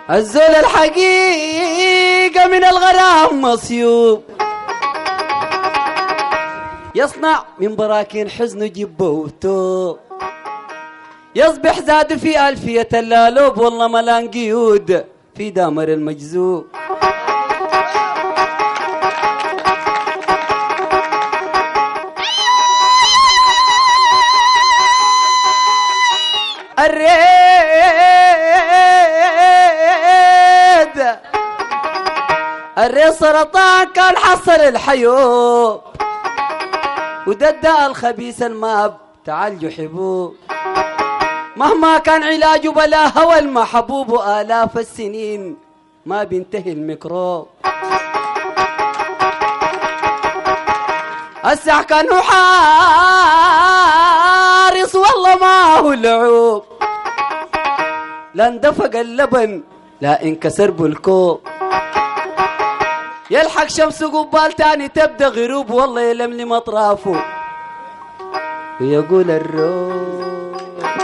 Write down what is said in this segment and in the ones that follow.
الزول الحقيقة من الغرام مصيوب، يصنع من براكين حزن جبوته، يصبح زاد في ألفية اللالوب والله ملان قيود في دامر المجذوب. الريد سرطان كان حصل الحيوب، وده الداء الخبيث الماب تعالجوا حبوب، مهما كان علاجه بلا هوى المحبوب، وآلاف السنين ما بينتهي الميكروب. السح كانه حارس والله ما هو لعوب، لا اندفق اللبن لا انكسر بالكوب، يلحق شمس قبال تاني تبدا غروب، والله يلملم اطرافه ويقول الروب.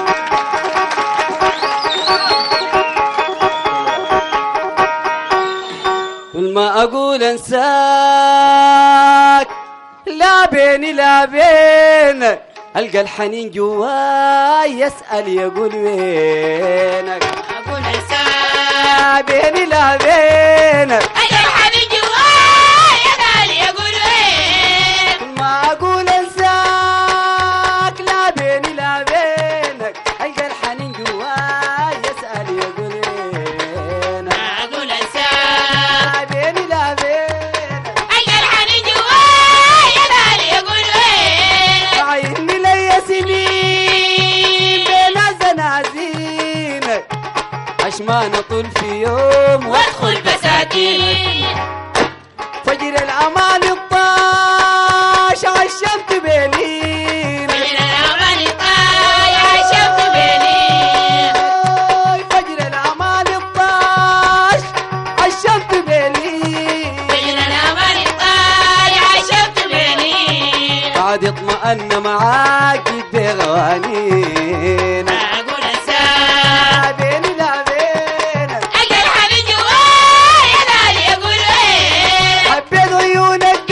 كل ما اقول انساك لا بيني لا بينك، القى الحنين جواي يسأل يقول وينك. اقول انساك بيني لا بينك، القى الحنين جواي يسأل يقول وينك. كل ما اقول انساك لا بيني لا بينك، القى الحنين جواي يسأل يقول وينك. اقول انساك بيني لا بينك، القى الحنين جواي يسأل يقول وينك. عيني لي سنين بين الزنازين، عشمان اطول في يوم وادخل بساتين، فجر الامان الطاش عشمت بينين، فجر الأمان الطايح عشمت بينين. فجر الامان الطاش عشمت بينين، فجر الأمان الطايح عشمت بينين. بعد اطمأن معاك بغوانين. أقول انساك بيني لا بينك، القى الحنين جواي يسأل يقول وينك. حبيت عيونك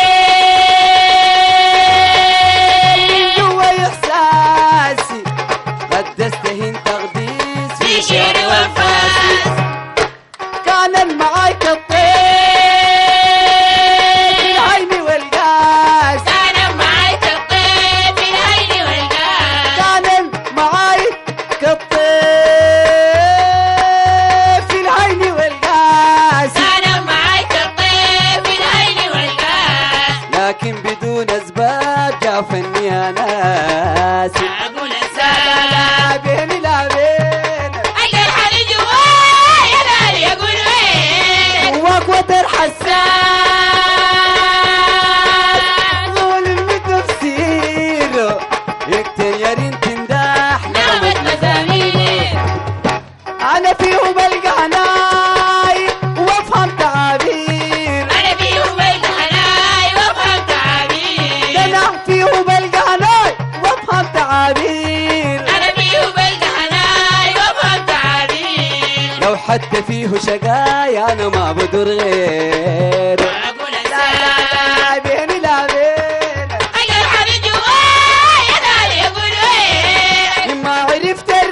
من جوا احساسي، قدستهن تقديس في شعر وانفاس، كان معاي كالطير في العين والقاس، كان معاي كالطير في العين والقاس. كان معاي كالطير في العين والقاس، كان معاي كالطير في العين والقاس. لكن بدون اسباب جافني يا ناسي. أقول انساك لا بيني لا بينك، القى الحنين جواي يسأل يقول وينك. جواك وتر حساس، ظلم بتفسيره يقتل يا ريت تمدح نغمة مزامير انا فيه بلقى هناي وافهم تعابير، أنا فيه بلقى حناي وأفهم تعابير. انا فيه بلقى هناي وافهم تعابير، أنا فيه بلقى حناي وأفهم تعابير. لو حتى فيه شقاي انا ما بدور غيره. أقول لا انساك بيني لا بينك، القى الحنين جواي يسأل يقول وينك. لما عرفت الريب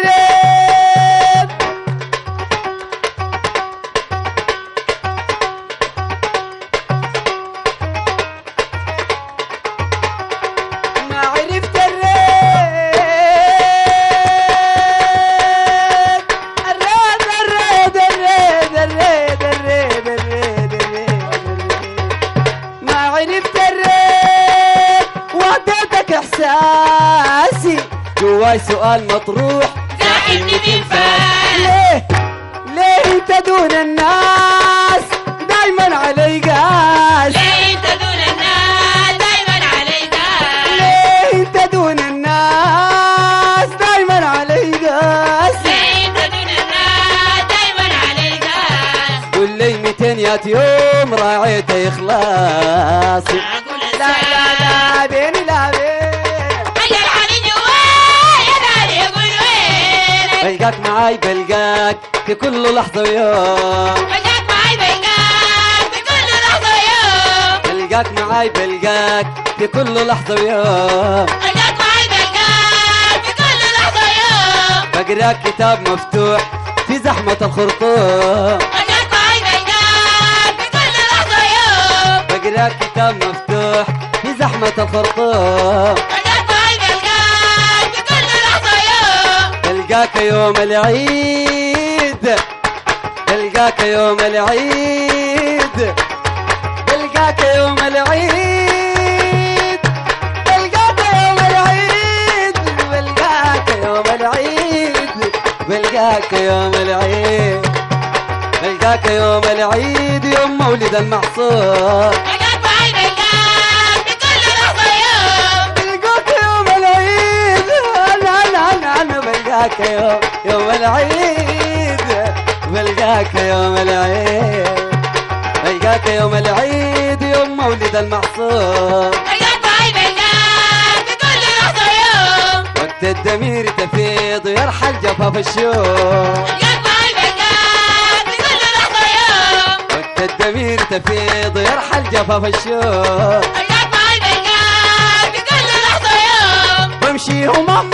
ما عرفت الريب ما عرفت الريب وعدتك احساسي، جواي سؤال مطروح زاحمني بانفاس. ليه انت دون الناس دايما علي قاس، ليه أنت دون الناس دايما علي قاس. ليه انت دون الناس دايما علي قاس، ليه أنت دون الناس دايما علي قاس. قول لي 200 يوم راعيت اخلاصي. أقول لا انساك بيني لا بينك، القى الحنين جواي يسأل يقول وينك. بلقاك معاي بلقاك في كل لحظة ويوم، بلقاك معاي بلقاك في كل لحظة ويوم، بلقاك معاي بلقاك في كل لحظة ويوم، بلقاك معاي بلقاك في كل لحظة ويوم، بقراك كتاب مفتوح في زحمة الخرطوم، بلقاك معاي بلقاك في كل لحظة ويوم، بقراك كتاب مفتوح في زحمة الخرطوم، بلقاك معاي بلقاك في كل لحظة ويوم، بلقاك يوم العيد، بلقاك يوم العيد، بلقاك يوم العيد، بلقاك يوم العيد، بلقاك يوم العيد، بلقاك يوم العيد، بلقاك يوم العيد يوم مولد المحصول، بلقاك معاي بلقاك في كل لحظة ويوم، بلقاك يوم العيد، انا بلقاك يوم العيد، بلقاك يوم العيد، بلقاك يوم العيد يوم مولد المحصول، بلقاك معاي بلقاك في كل لحظة ويوم، وقت الدمير تفيض ويرحل جفاف الشوق، بلقاك معاي بلقاك في كل لحظة ويوم، وقت الدمير تفيض ويرحل جفاف الشوق، بلقاك معاي بلقاك في كل لحظة ويوم، بمشي همام